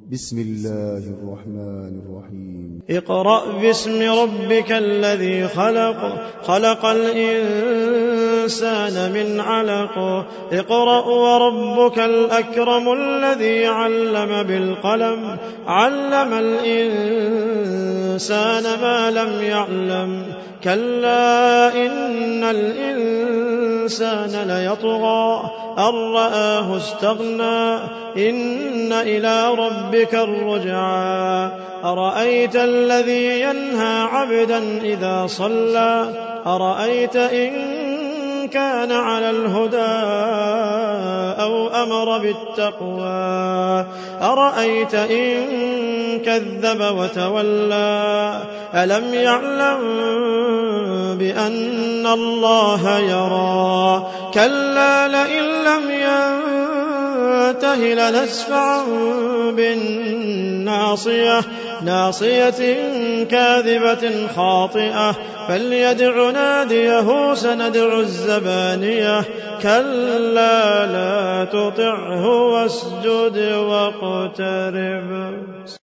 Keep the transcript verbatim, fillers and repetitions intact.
بسم الله الرحمن الرحيم اقرأ باسم ربك الذي خلق خلق الإنسان من علق اقرأ وربك الأكرم الذي علم بالقلم علم الإنسان ما لم يعلم كلا إن الإنسان ليطغى أن رآه استغنى إن إلى ربك الرجعى أرأيت الذي ينهى عبدا إذا صلى أرأيت إن كان على الهدى أو أمر بالتقوى أرأيت إن كذب وتولى ألم يعلم بأن الله يرى كلا لئن لم ينته لنسفعا بالناصية ناصية كاذبة خاطئة فليدع ناديه سندع الزبانية كلا لا تطعه واسجد واقترب.